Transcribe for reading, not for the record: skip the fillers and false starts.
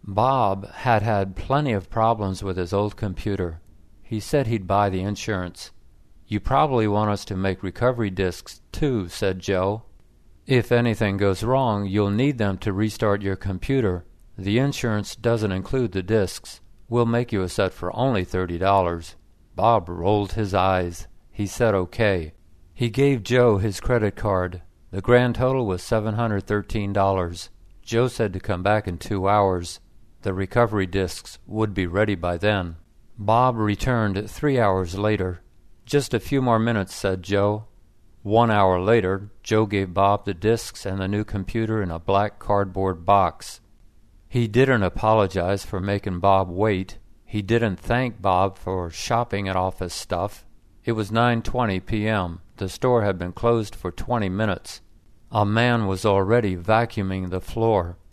Bob had had plenty of problems with his old computer. He said he'd buy the insurance. "You probably want us to make recovery disks, too," said Joe. "If anything goes wrong, you'll need them to restart your computer. The insurance doesn't include the disks. We'll make you a set for only $30. Bob rolled his eyes. He said okay. He gave Joe his credit card. The grand total was $713. Joe said to come back in 2 hours. The recovery disks would be ready by then. Bob returned 3 hours later. "Just a few more minutes," said Joe. 1 hour later, Joe gave Bob the disks and the new computer in a black cardboard box. He didn't apologize for making Bob wait. He didn't thank Bob for shopping at office stuff. It was 9:20 p.m. The store had been closed for 20 minutes. A man was already vacuuming the floor.